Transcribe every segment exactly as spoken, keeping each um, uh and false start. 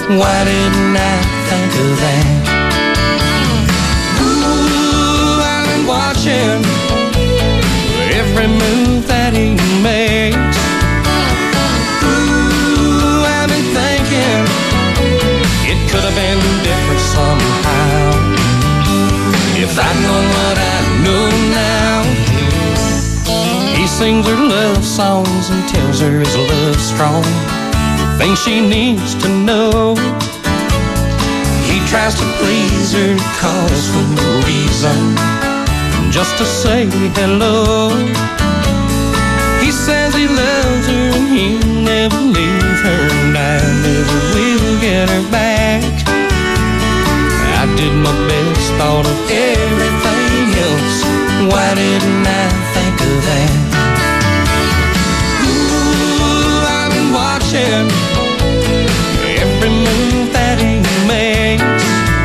Why didn't I think of that? Ooh, I've been watching every move that he makes. Ooh, I've been thinking it could have been different somehow. If I'd known what I know now. He sings her love songs and tells her his love's strong, things she needs to know. He tries to please her, cause for no reason, just to say hello. He says he loves her and he'll never leave her, and I never will get her back. I did my best, thought of everything else. Why didn't I think of that? Ooh, I've been watching every move that he makes.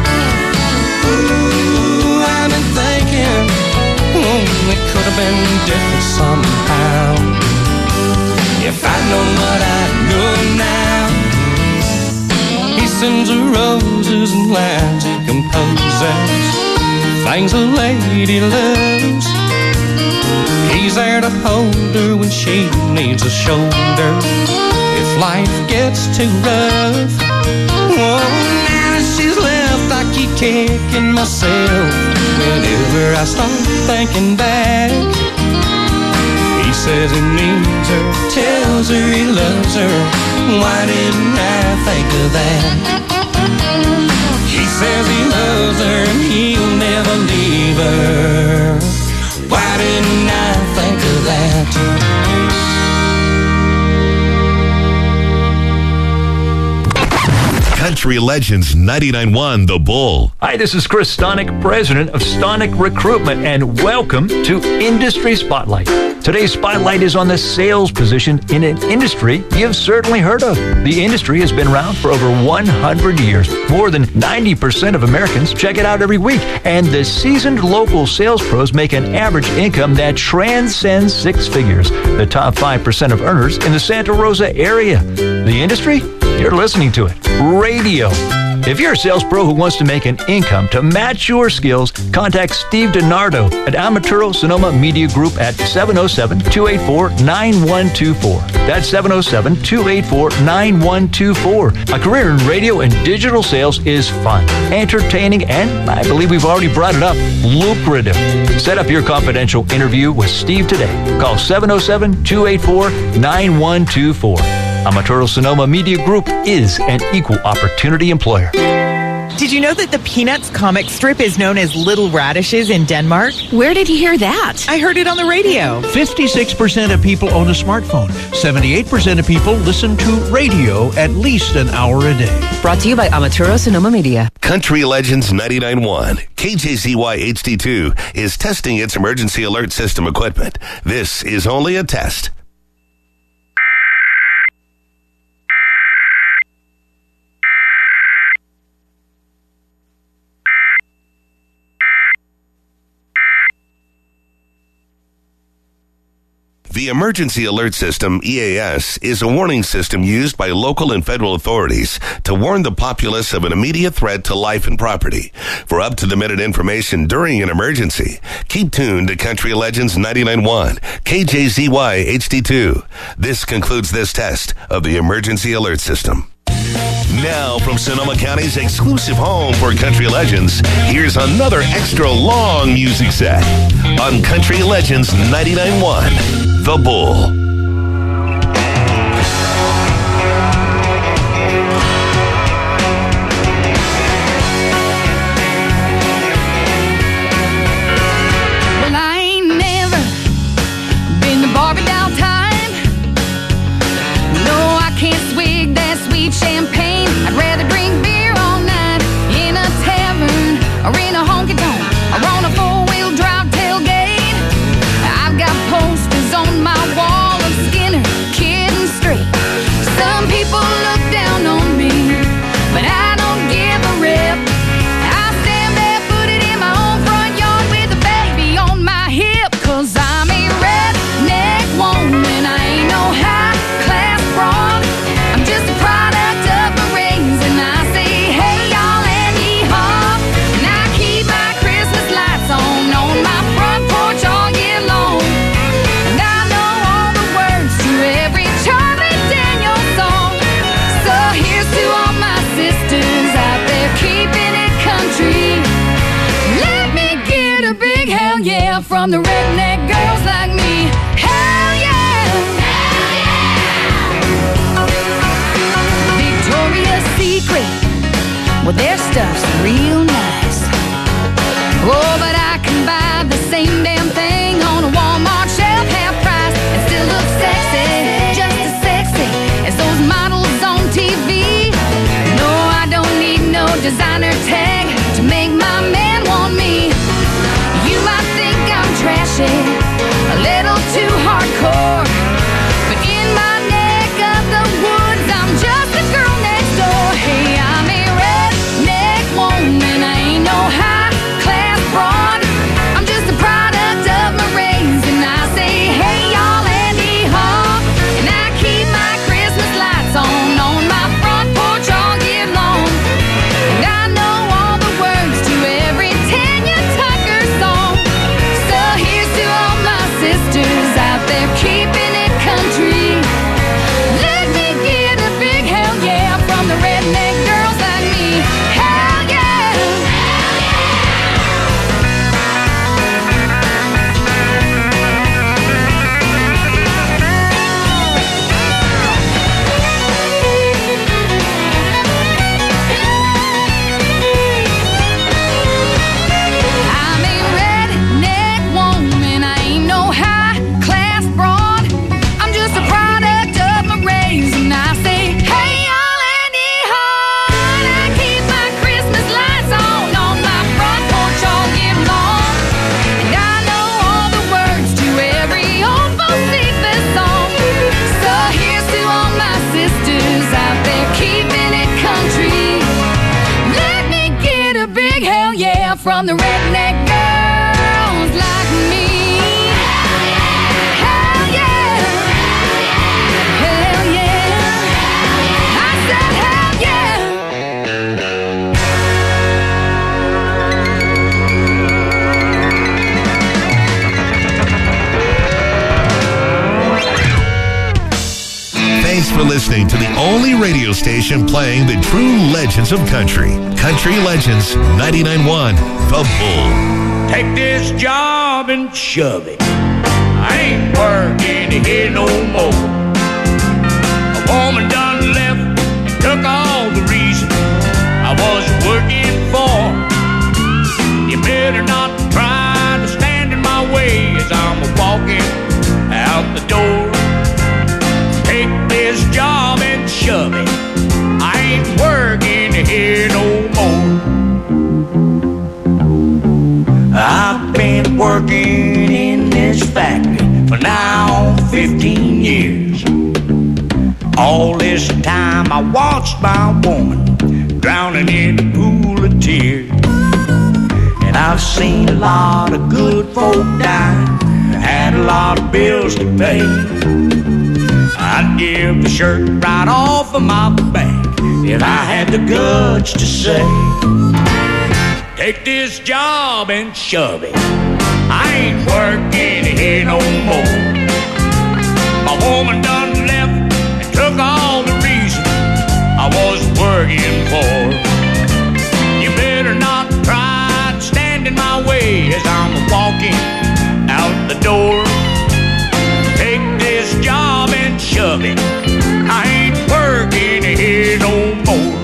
Ooh, I've been thinking, oh, it could have been different somehow. If I'd known what I know now. He sends her roses and lines he composes, things a lady loves. He's there to hold her when she needs a shoulder, if life gets too rough. Oh, now that she's left, I keep kicking myself whenever I start thinking back. He says he needs her, tells her he loves her. Why didn't I think of that? He says he loves her and he'll never leave her. Why didn't I think of that? Country Legends ninety-nine point one The Bull. Hi, this is Chris Stonick, president of Stonick Recruitment, and welcome to Industry Spotlight. Today's spotlight is on the sales position in an industry you've certainly heard of. The industry has been around for over one hundred years. More than ninety percent of Americans check it out every week, and the seasoned local sales pros make an average income that transcends six figures. The top five percent of earners in the Santa Rosa area. The industry? You're listening to it. Radio. If you're a sales pro who wants to make an income to match your skills, contact Steve DiNardo at Amaturo Sonoma Media Group at seven oh seven, two eight four, nine one two four. That's seven oh seven, two eight four, nine one two four. A career in radio and digital sales is fun, entertaining, and I believe we've already brought it up, lucrative. Set up your confidential interview with Steve today. Call seven oh seven, two eight four, nine one two four. Amaturo Sonoma Media Group is an equal opportunity employer. Did you know that the Peanuts comic strip is known as Little Radishes in Denmark? Where did you hear that? I heard it on the radio. fifty-six percent of people own a smartphone. seventy-eight percent of people listen to radio at least an hour a day. Brought to you by Amaturo Sonoma Media. Country Legends ninety-nine point one K J Z Y H D two is testing its emergency alert system equipment. This is only a test. The Emergency Alert System, E A S, is a warning system used by local and federal authorities to warn the populace of an immediate threat to life and property. For up-to-the-minute information during an emergency, keep tuned to Country Legends ninety-nine point one, K J Z Y H D two. This concludes this test of the Emergency Alert System. Now, from Sonoma County's exclusive home for Country Legends, here's another extra long music set on Country Legends ninety-nine point one, The Bull. Champagne, I'd rather drink beer all night in a tavern or in a honky-tonk or on a four-wheel drive tailgate. I've got posters on my wall from the redneck girls like me. Hell yeah! Hell yeah! Victoria's Secret, well, their stuff's real nice. Oh, but I can buy the same damn thing on a Walmart shelf, half price, and still look sexy, just as sexy as those models on T V. No, I don't need no designer tag to make my man want me. You might think I'm trashy, a little too hardcore, but in my neck of the woods, I'm just a girl next door. Hey, I'm a redneck woman, I ain't no high class broad. I'm just a product of my race, and I say, hey y'all, Andy Haw. And I keep my Christmas lights on on my front porch all year long. And I know all the words to every Tanya Tucker song. So here's to all my sisters out there keeping it country. Let me get a big hell yeah from the redneck girls like me. Hell yeah! I'm a redneck woman, I ain't no high class broad. I'm just a product of my race, and I say, hey y'all, Andy Haw. And I keep my Christmas lights on on my front porch all year long. And I know all the words to every old Bocephus song. So here's to all my sisters out there keeping it country. Let me get a big hell yeah from the redneck girls like me. Hell yeah! Hell yeah! I said hell yeah! Thanks for listening to the only radio station playing the true legends of country. Country Legends ninety-nine point one, The Bull. Take this job and shove it. I ain't working here no more. A woman done left and took all the reason I was working for. You better not try to stand in my way as I'm walking out the door. Take this job and shove it. I ain't working here no more. I've been working in this factory for now fifteen years. All this time I watched my woman drowning in a pool of tears. And I've seen a lot of good folk die, had a lot of bills to pay. I'd give the shirt right off of my back if I had the guts to say, take this job and shove it. I ain't working here no more. My woman done left and took all the reason I was working for. You better not try to stand in my way as I'm walking out the door. Take this job and shove it. I ain't working here no more.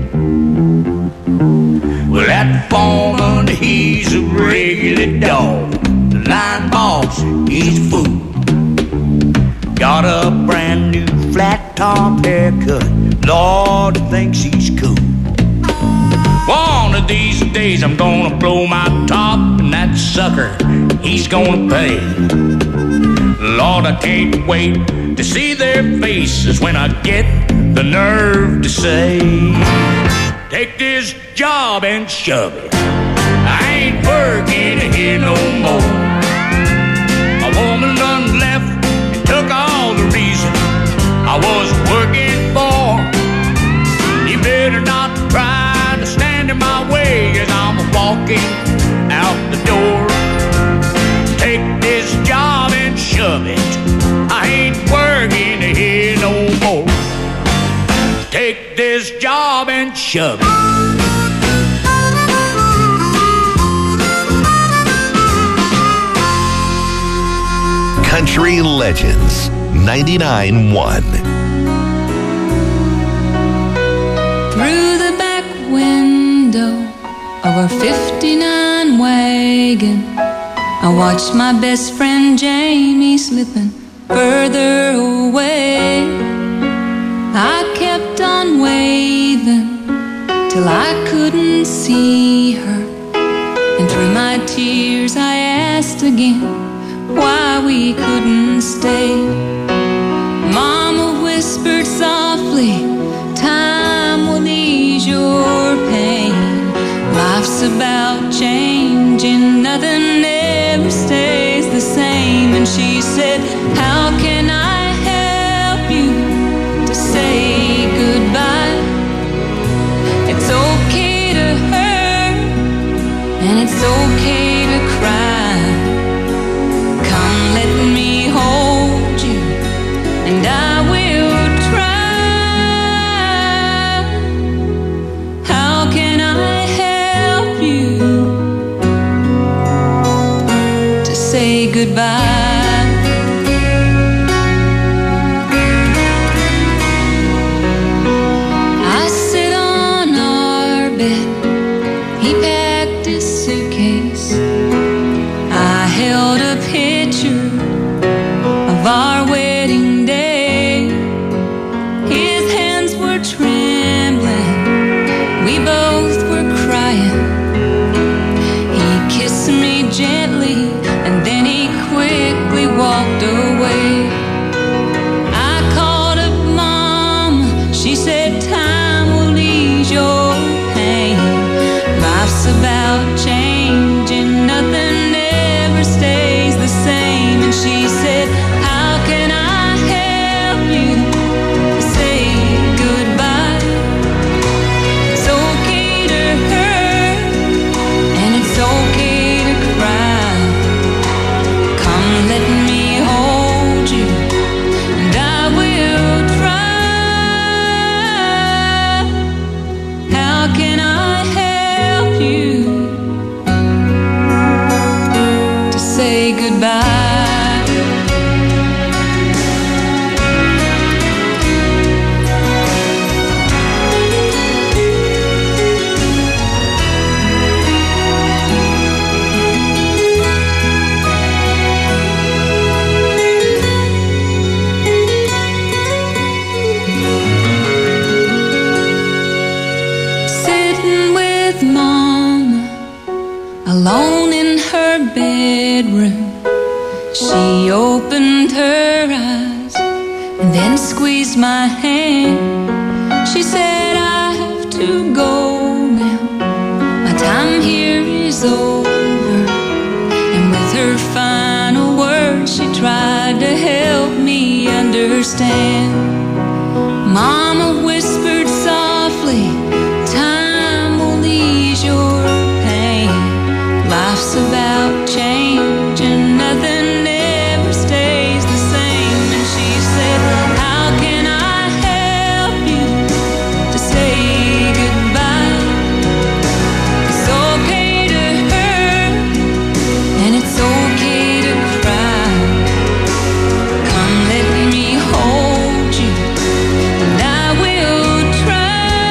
Well, that foreman, he's a regular dog. The line boss, he's a fool. Got a brand new flat top haircut. Lord, he thinks he's cool. One of these days I'm gonna blow my top, and that sucker, he's gonna pay. Lord, I can't wait to see their faces when I get the nerve to say, take this job and shove it. I ain't working here no more. A woman done left and took all the reason I was working for. You better not try to stand in my way as I'm walking out the door. Take this job and shove it. I ain't working here no more. Take this job and shove it. Country Legends ninety-nine one. Through the back window of our fifty-nine wagon, I watched my best friend Jamie slipping further away. I kept on waving till I couldn't see her, and through my tears I asked again why we couldn't stay. Mama whispered softly, time will ease your pain. Life's about changing, nothing ever stays the same. And she said, how can I help you to say goodbye? It's okay to hurt, and it's okay to cry. Come, let me hold you, and I will try. How can I help you to say goodbye? I sit on our bed, he packed his suitcase. I held a picture of our wedding day. His hands were trembling, we both were crying. He kissed me gently, and then he quickly walked away. I called up Mom, she said time will ease your pain. Life's about changing, nothing ever stays the same. And she said, how can I help you to say goodbye? It's okay to hurt, and it's okay to cry. Come, let me hold you, and I will try. How can I help you to say goodbye? Sitting with Mama alone in her bedroom, she opened her eyes and then squeezed my hand. She said, I have to go now, my time here is over. And with her final words, she tried to help me understand. Mama whispered softly, time will ease your pain. Life's about changing, nothing ever stays the same. And she said, how can I help you to say goodbye? It's okay to hurt, and it's okay to cry. Come, let me hold you, and I will try.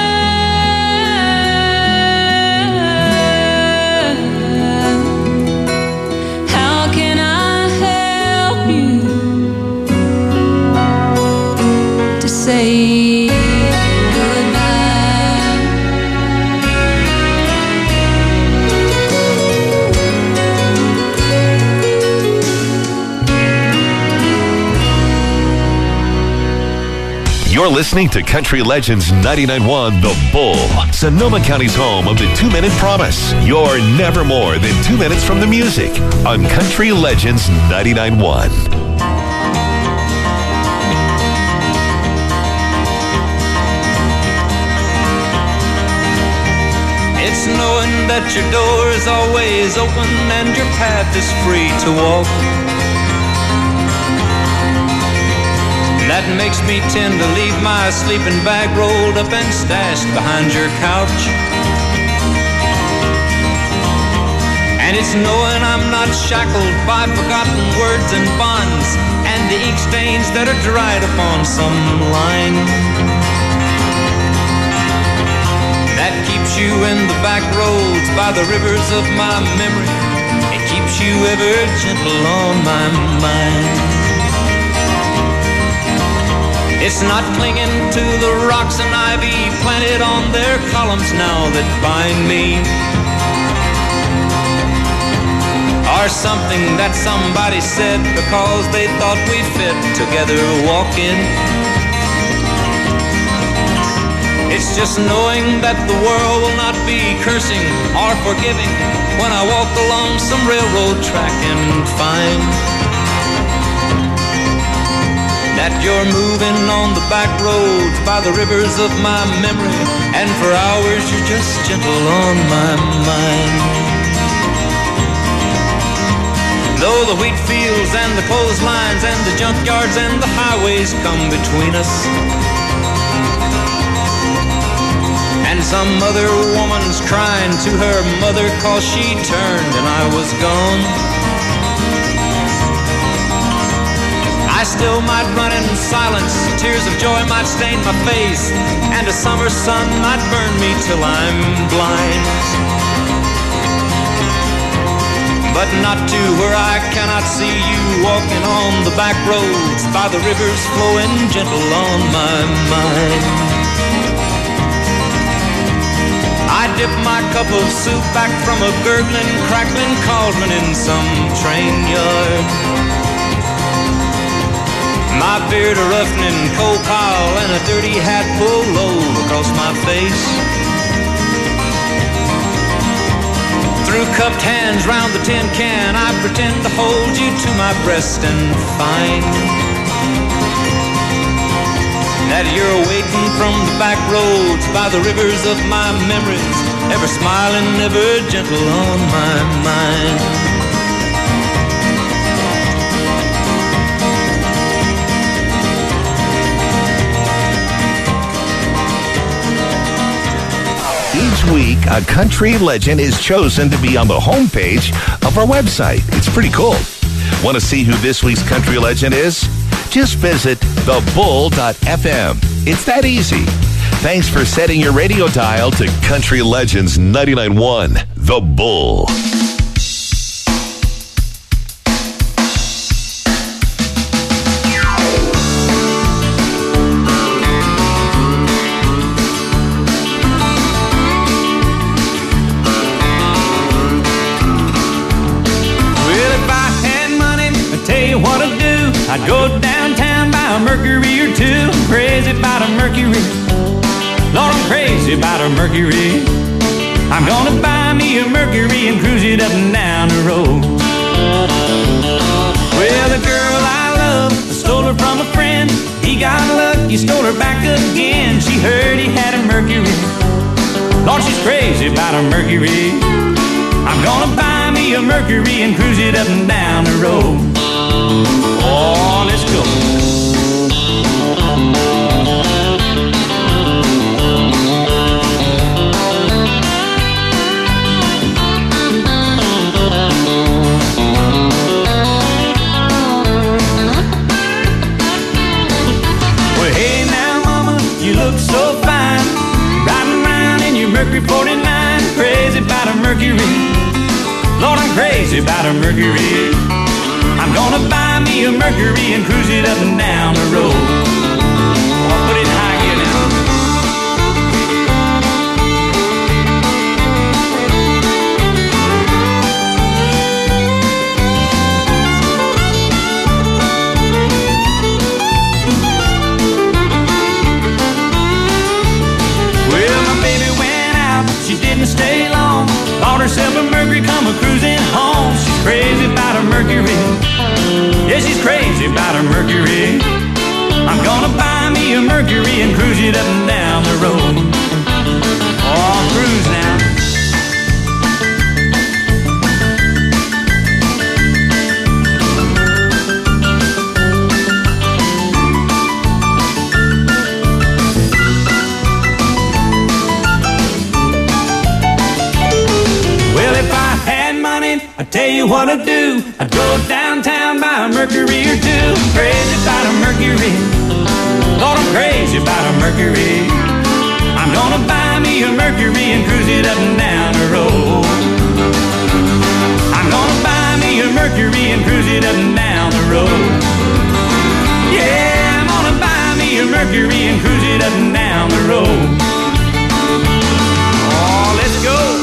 How can I help you to say goodbye? You're listening to Country Legends ninety-nine one The Bull, Sonoma County's home of the two-minute promise. You're never more than two minutes from the music on Country Legends ninety-nine one. It's knowing that your door is always open and your path is free to walk. That makes me tend to leave my sleeping bag rolled up and stashed behind your couch. And it's knowing I'm not shackled by forgotten words and bonds and the ink stains that are dried upon some line. That keeps you in the back roads by the rivers of my memory. It keeps you ever gentle on my mind. It's not clinging to the rocks and ivy planted on their columns now that bind me, or something that somebody said because they thought we fit together walking. It's just knowing that the world will not be cursing or forgiving when I walk along some railroad track and find that you're moving on the back roads by the rivers of my memory, and for hours you're just gentle on my mind. Though the wheat fields and the clotheslines and the junkyards and the highways come between us, and some other woman's crying to her mother 'cause she turned and I was gone, I still might run in silence, tears of joy might stain my face, and a summer sun might burn me till I'm blind. But not to where I cannot see you walking on the back roads by the rivers flowing gentle on my mind. I dip my cup of soup back from a gurgling, crackling cauldron in some train yard. My beard a roughening coal pile and a dirty hat pulled low across my face. Through cupped hands round the tin can, I pretend to hold you to my breast and find that you're waiting from the back roads by the rivers of my memories, ever smiling, ever gentle on my mind. Each week, a country legend is chosen to be on the homepage of our website. It's pretty cool. Want to see who this week's country legend is? Just visit the bull dot f m. It's that easy. Thanks for setting your radio dial to Country Legends ninety-nine point one, The Bull. I'd go downtown, buy a Mercury or two. I'm crazy about a Mercury. Lord, I'm crazy about a Mercury. I'm gonna buy me a Mercury and cruise it up and down the road. Well, the girl I love, I stole her from a friend. He got lucky, stole her back again. She heard he had a Mercury. Lord, she's crazy about a Mercury. I'm gonna buy me a Mercury and cruise it up and down the road. Oh, let's go. Well, hey now, mama, you look so fine, riding around in your Mercury forty-nine. Crazy about a Mercury. Lord, I'm crazy about a Mercury. I'm gonna buy me a Mercury and cruise it up and down the road. Oh, put it in high gear now. Well, my baby went out, she didn't stay long. Bought herself a Mercury, come a cruising home. She's crazy about a Mercury. Yeah, she's crazy about her Mercury. I'm gonna buy me a Mercury and cruise it up and down the road. Oh, cruise now. Well, if I had money, I tell you what I'd do. I'd go downtown, buy a Mercury or two. I'm crazy about a Mercury. Lord, I'm crazy about a Mercury. I'm gonna buy me a Mercury and cruise it up and down the road. I'm gonna buy me a Mercury and cruise it up and down the road. Yeah, I'm gonna buy me a Mercury and cruise it up and down the road. Oh, let's go.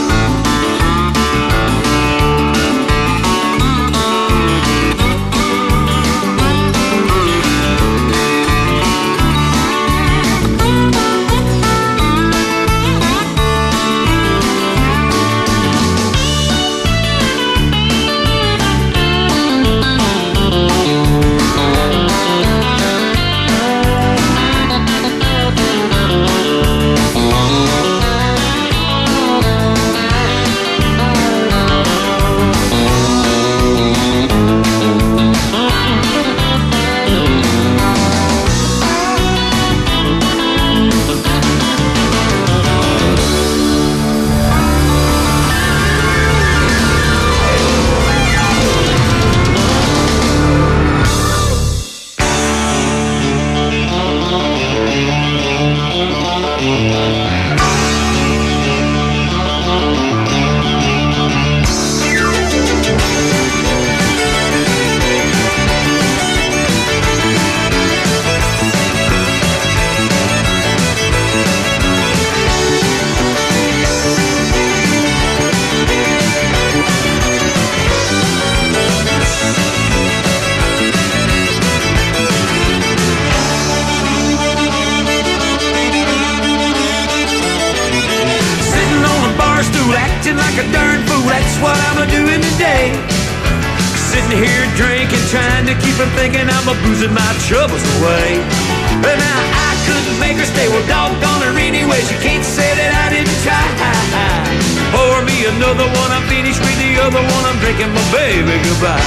Troubles away. But now I couldn't make her stay. Well, doggone her anyway. She can't say that I didn't try. Pour me another one. I'm finished with the other one. I'm drinking my baby goodbye.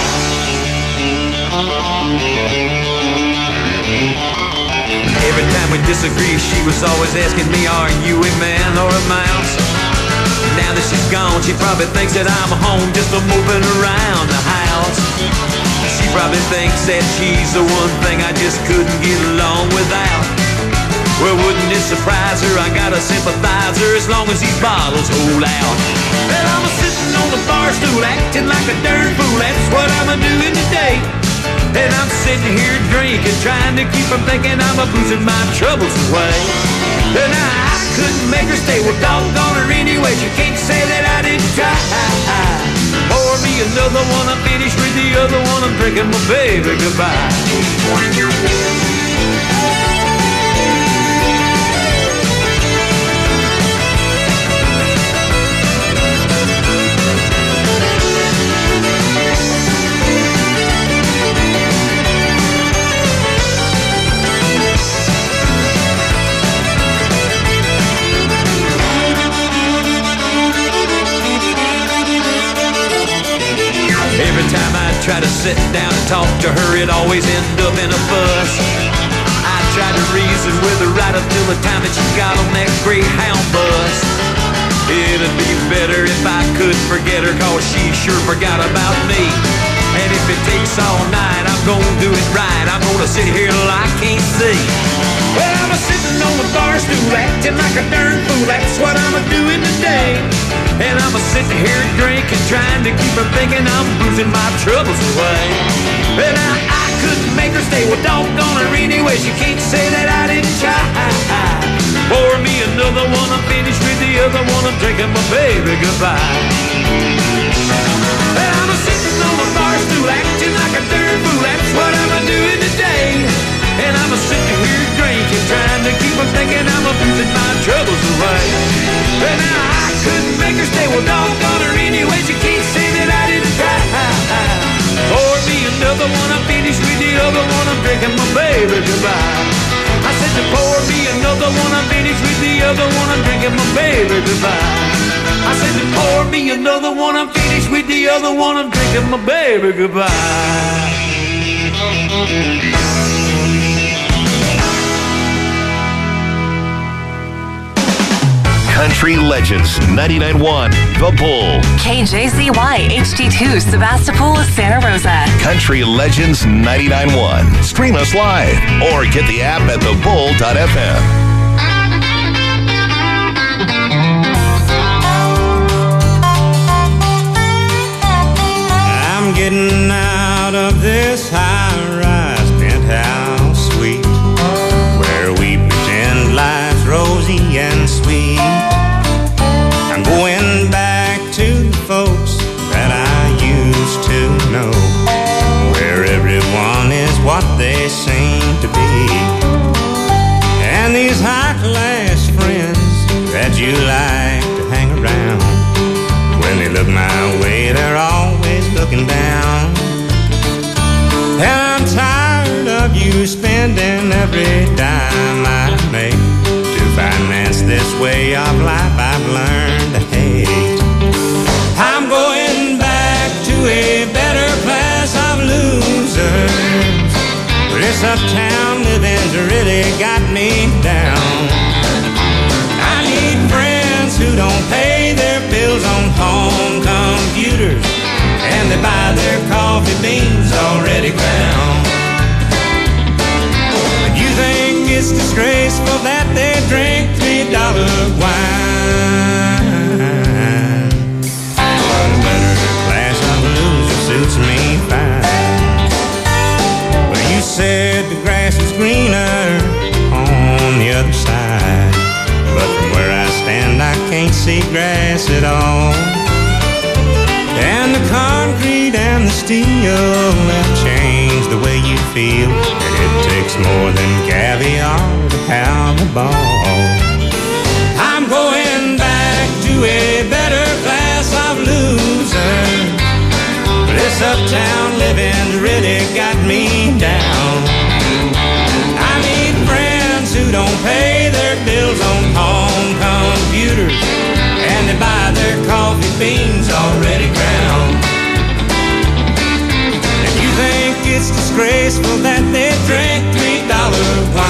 Every time we disagree, she was always asking me, are you a man or a mouse? Now that she's gone, she probably thinks that I'm home just a moving around the house. She probably thinks that she's the one thing I just couldn't get along without. Well, wouldn't it surprise her? I got a sympathizer as long as these bottles hold out. Well, I'm a sitting on the bar stool acting like a darn fool. That's what I'm a doing today. And I'm sitting here drinking, trying to keep from thinking I'm a boozing my troubles away. And I, I couldn't make her stay. Well, doggone her anyway. She can't say that I didn't try. Pour me another one, I'm finished with the other one. I'm drinking my baby goodbye. Every time I try to sit down and talk to her, it always ends up in a fuss. I tried to reason with her right up till the time that she got on that Greyhound bus. It'd be better if I could forget her, cause she sure forgot about me. And if it takes all night, I'm gonna do it right. I'm gonna sit here till I can't see. Well, I'm a sitting on the bar stool acting like a darn fool. That's what I'm a doing today. And I'm a sitting here drinking, trying to keep from thinking I'm boozing my troubles away. And I, I couldn't make her stay. Well, doggone her anyway. She can't say that I didn't try. Pour me another one, I'm finished with the other one. I'm drinking my baby goodbye. And I'm a sitting on the bar stool acting like a darn fool. That's what I'm a doing today. And I'm a sitting here drinking, trying to keep from thinking I'm a boozing my troubles away. And now I couldn't make her stay. Well, doggone her anyway. She can't say that I didn't try. Pour me another one, I'm finished with the other one. I'm drinking my baby goodbye. I said to pour me another one, I'm finished with the other one. I'm drinking my baby goodbye. I said to pour me another one, I'm finished with the other one. I'm drinking my baby goodbye. Country Legends ninety-nine point one, The Bull. K J Z Y H D two, Sebastopol, Santa Rosa. Country Legends ninety-nine point one. Stream us live or get the app at the bull dot f m. I'm getting out of this high-rise penthouse suite where we pretend life's rosy and sweet. I'm going back to the folks that I used to know, where everyone is what they seem to be. And these high-class friends that you like to hang around, when they look my way, they're always looking down. And I'm tired of you spending every dime I make to finance this way of life I've learned to hate. I'm going back to a better class of losers. This uptown living's really got me down. I need friends who don't pay their bills on home computers, and they buy their coffee beans already ground. You think it's disgraceful that they drink three dollar wine? But a better class of losers suits me fine. Well, you said the grass is greener on the other side, but from where I stand I can't see grass at all. And the concrete and the steel have changed the way you feel, and it takes more than caviar to have a ball. I'm going back to a better class of losers. This uptown living's really got me down. I need friends who don't pay their bills on home computers, and they buy their coffee beans already ground. If you think it's disgraceful that they drink three dollar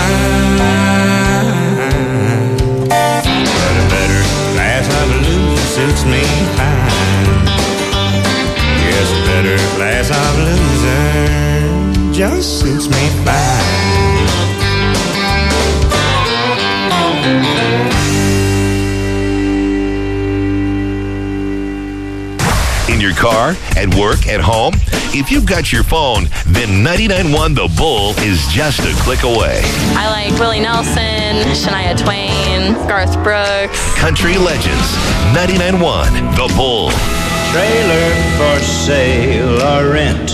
wine, but a better class of loser suits me fine. Yes, a better class of loser just suits me fine. In your car, at work, at home, if you've got your phone, then ninety-nine point one The Bull is just a click away. I like Willie Nelson, Shania Twain, Garth Brooks. Country Legends ninety-nine point one The Bull. Trailer for sale or rent,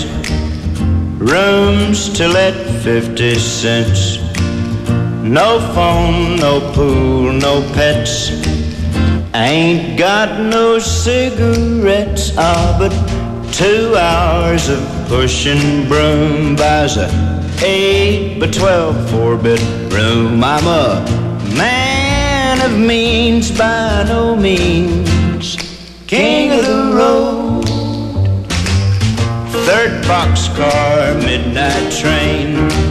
rooms to let fifty cents. No phone, no pool, no pets. Ain't got no cigarettes, ah, but two hours of pushing broom buys a eight by twelve four-bit room. I'm a man of means by no means, king of the road. Third boxcar, midnight train,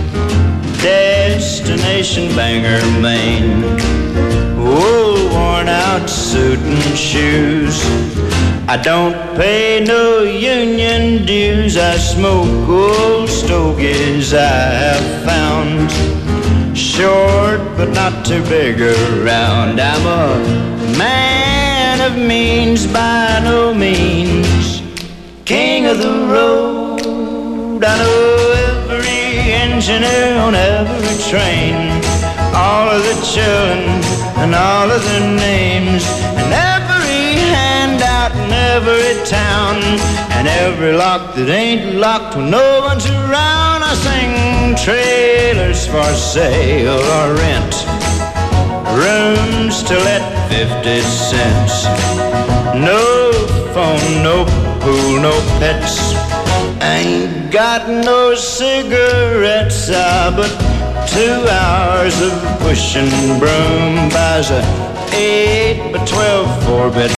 destination Bangor, Maine. Wool worn out suit and shoes. I don't pay no union dues. I smoke old stogies I have found, short but not too big around. I'm a man of means by no means, king of the road. I know every engineer on every train, all of the children and all of their names, and every handout in every town, and every lock that ain't locked when no one's around. I sing trailers for sale or rent, rooms to let fifty cents. No phone, no pool, no pets. Ain't got no cigarettes, ah, but two hours of pushing broom buys a eight by twelve four-bit